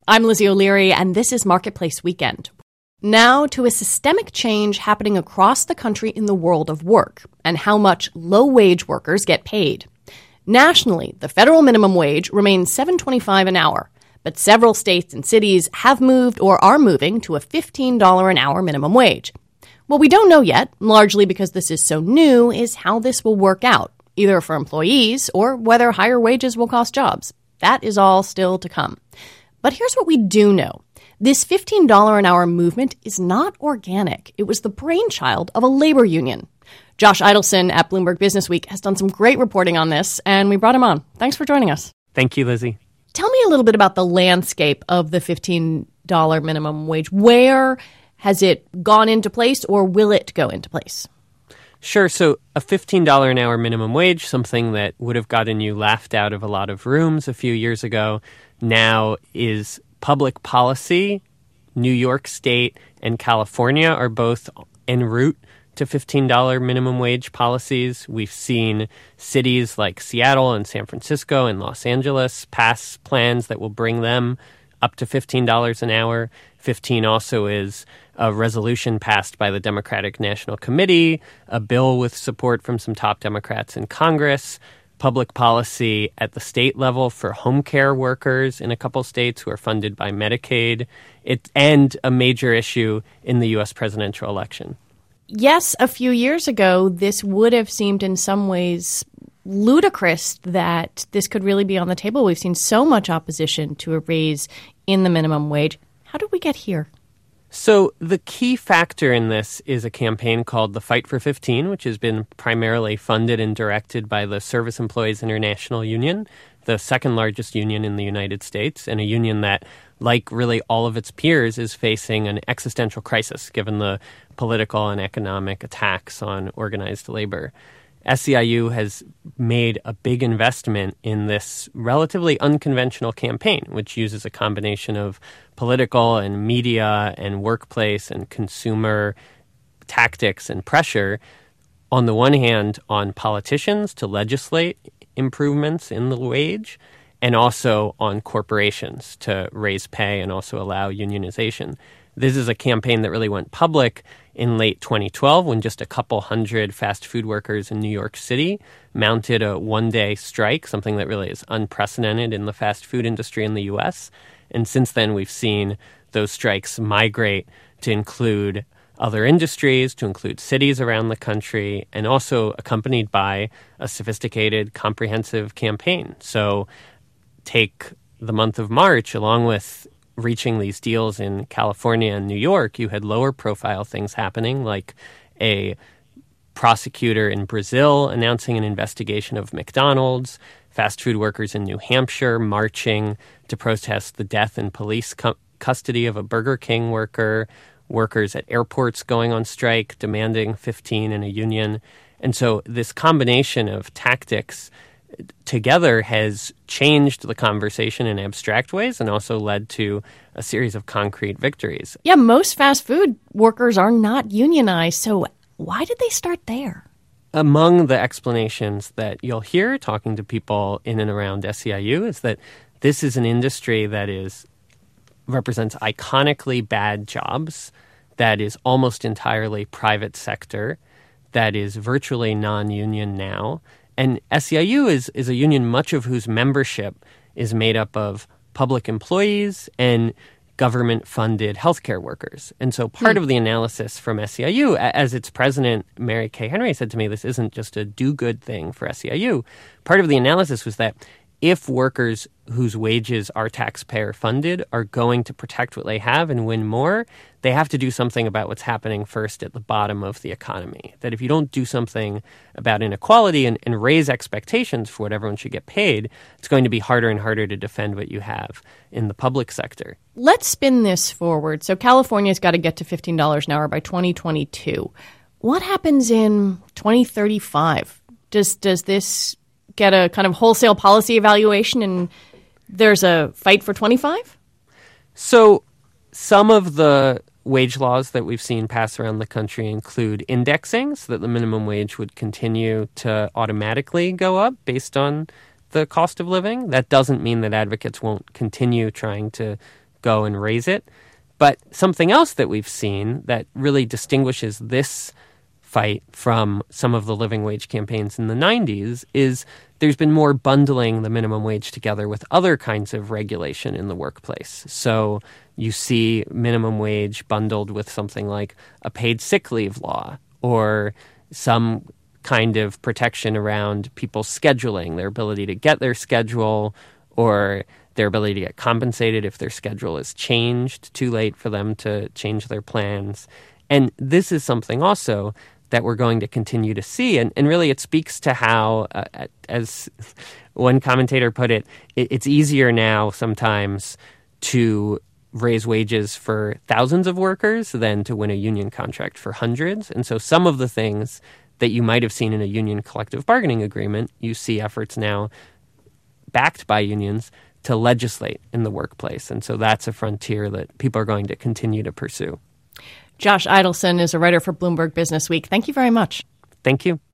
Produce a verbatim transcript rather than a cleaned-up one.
I'm Lizzie O'Leary, and this is Marketplace Weekend. Now to a systemic change happening across the country in the world of work and how much low-wage workers get paid. Nationally, the federal minimum wage remains seven dollars and twenty-five cents an hour, but several states and cities have moved or are moving to a fifteen dollars an hour minimum wage. What we don't know yet, largely because this is so new, is how this will work out, either for employees or whether higher wages will cost jobs. That is all still to come. But here's what we do know. This fifteen dollars an hour movement is not organic. It was the brainchild of a labor union. Josh Idelson at Bloomberg Businessweek has done some great reporting on this, and we brought him on. Thanks for joining us. Thank you, Lizzie. Tell me a little bit about the landscape of the fifteen dollars minimum wage. Where has it gone into place, or will it go into place? Sure. So a fifteen dollars an hour minimum wage, something that would have gotten you laughed out of a lot of rooms a few years ago, now is public policy. New York State and California are both en route to fifteen dollars minimum wage policies. We've seen cities like Seattle and San Francisco and Los Angeles pass plans that will bring them up to fifteen dollars an hour. fifteen also is a resolution passed by the Democratic National Committee, a bill with support from some top Democrats in Congress, public policy at the state level for home care workers in a couple states who are funded by Medicaid, it, and a major issue in the U S presidential election. Yes, a few years ago, this would have seemed in some ways ludicrous that this could really be on the table. We've seen so much opposition to a raise in the minimum wage. How did we get here? So the key factor in this is a campaign called the Fight for fifteen, which has been primarily funded and directed by the Service Employees International Union, the second largest union in the United States, and a union that, like really all of its peers, is facing an existential crisis given the political and economic attacks on organized labor. S E I U has made a big investment in this relatively unconventional campaign, which uses a combination of political and media and workplace and consumer tactics and pressure, on the one hand, on politicians to legislate improvements in the wage, and also on corporations to raise pay and also allow unionization. This is a campaign that really went public in late twenty twelve when just a couple hundred fast food workers in New York City mounted a one-day strike, something that really is unprecedented in the fast food industry in the U S. And since then, we've seen those strikes migrate to include other industries, to include cities around the country, and also accompanied by a sophisticated, comprehensive campaign. So take the month of March, along with reaching these deals in California and New York, you had lower profile things happening, like a prosecutor in Brazil announcing an investigation of McDonald's, fast food workers in New Hampshire marching to protest the death in police cu- custody of a Burger King worker, workers at airports going on strike, demanding fifteen in a union. And so this combination of tactics together has changed the conversation in abstract ways and also led to a series of concrete victories. Yeah, most fast food workers are not unionized, so why did they start there? Among the explanations that you'll hear talking to people in and around S E I U is that this is an industry that is represents iconically bad jobs, that is almost entirely private sector, that is virtually non-union now. And S E I U is, is a union much of whose membership is made up of public employees and government-funded healthcare workers. And so part hmm. of the analysis from S E I U, as its president, Mary Kay Henry, said to me, this isn't just a do-good thing for S E I U. Part of the analysis was that if workers whose wages are taxpayer-funded are going to protect what they have and win more, they have to do something about what's happening first at the bottom of the economy. That if you don't do something about inequality and, and raise expectations for what everyone should get paid, it's going to be harder and harder to defend what you have in the public sector. Let's spin this forward. So California's got to get to fifteen dollars an hour by twenty twenty-two. What happens in twenty thirty-five? Does does this get a kind of wholesale policy evaluation and there's a fight for twenty-five? So some of the wage laws that we've seen pass around the country include indexing, so that the minimum wage would continue to automatically go up based on the cost of living. That doesn't mean that advocates won't continue trying to go and raise it. But something else that we've seen that really distinguishes this fight from some of the living wage campaigns in the nineties is there's been more bundling the minimum wage together with other kinds of regulation in the workplace. So you see minimum wage bundled with something like a paid sick leave law or some kind of protection around people's scheduling, their ability to get their schedule or their ability to get compensated if their schedule is changed too late for them to change their plans. And this is something also that we're going to continue to see. And, and really it speaks to how, uh, as one commentator put it, it, it's easier now sometimes to raise wages for thousands of workers than to win a union contract for hundreds. And so some of the things that you might have seen in a union collective bargaining agreement, you see efforts now backed by unions to legislate in the workplace. And so that's a frontier that people are going to continue to pursue. Josh Idelson is a writer for Bloomberg Businessweek. Thank you very much. Thank you.